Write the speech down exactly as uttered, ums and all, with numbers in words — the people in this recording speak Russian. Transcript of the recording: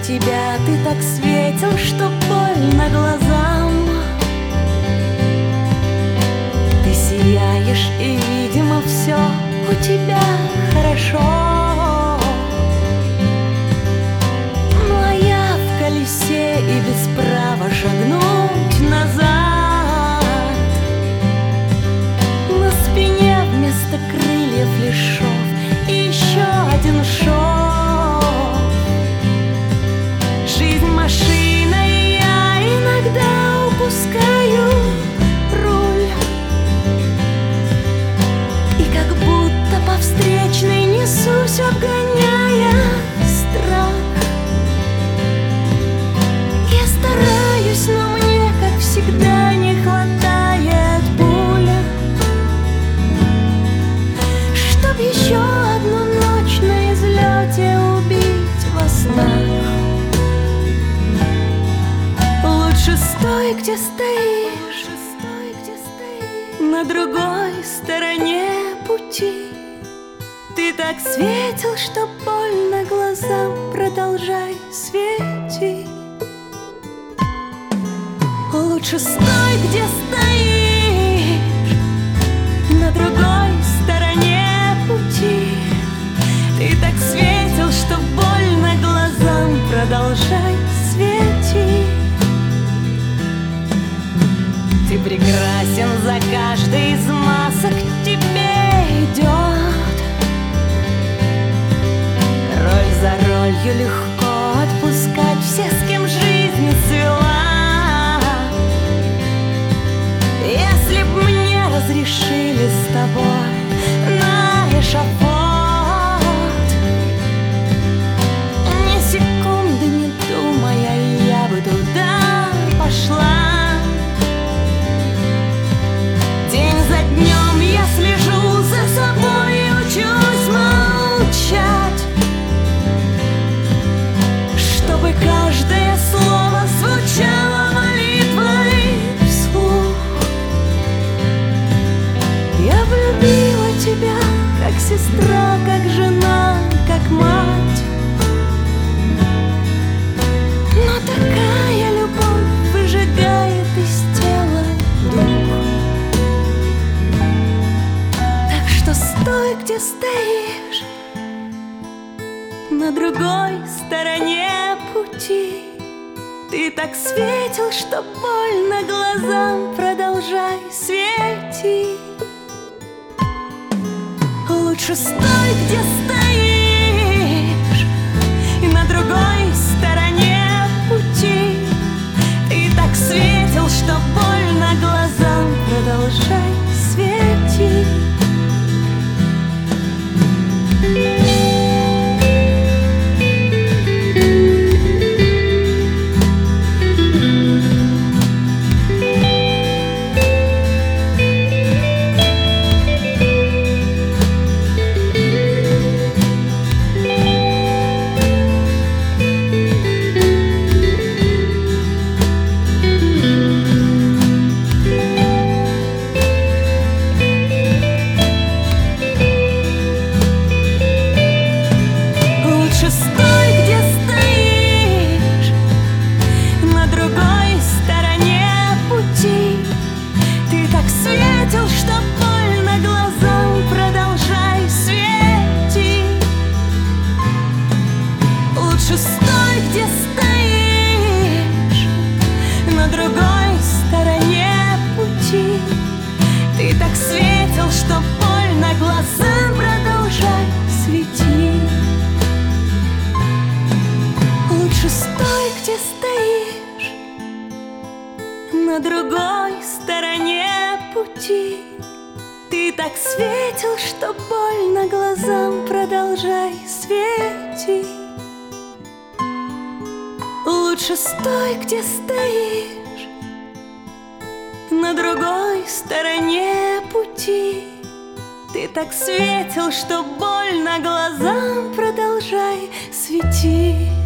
тебя ты так светил, что больно глазам. Ты сияешь, и, видимо, все у тебя хорошо. Но я в колесе и без права шагнуть назад. На спине вместо крыльев лишь шов и еще один шов. Жизнь машина, и я иногда упускаю руль. И как будто по встречной несусь, обгоняя страх. Я стараюсь, но мне, как всегда, не хватает пуль, чтоб еще одну ночь на излете убить во снах. Лучше стой, где стоишь, на другой стороне пути. Ты так светил, что больно глазам, продолжай светить. Лучше стой, где стоишь, на другой стороне пути. Ты так светил, что больно глазам, продолжай светить. Ты прекрасен, за каждой из масок тебе идет. Роль за ролью легко отпускать всех, с кем жизнь свела. Если б мне разрешили с тобой на эшафот, ни секунды не думая, я бы туда пошла. Днем я слежу за собой и учусь молчать, чтобы каждое слово звучало молитвой вслух. Я влюбила тебя, как сестра, как жена, как мать. Но такая любовь выжигает из тела дух. Стой, где стоишь, на другой стороне пути. Ты так светил, что больно глазам, продолжай светить. Лучше стой, где стоишь, и на другой стороне пути. Ты так светил, что больно глазам, продолжай светить. На другой стороне пути. Ты так светил, что больно глазам, продолжай светить. Лучше стой, где стоишь, на другой стороне пути. Ты так светил, что больно глазам, продолжай светить.